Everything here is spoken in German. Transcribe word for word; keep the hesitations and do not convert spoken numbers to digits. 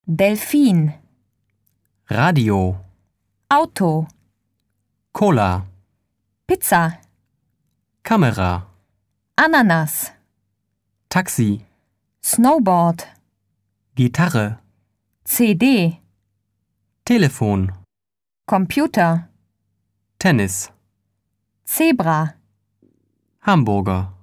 Delfin, Radio, Auto, Cola, Pizza, Kamera, Ananas, Taxi, Snowboard, Gitarre, C D, Telefon, Computer, Tennis, Zebra, Hamburger.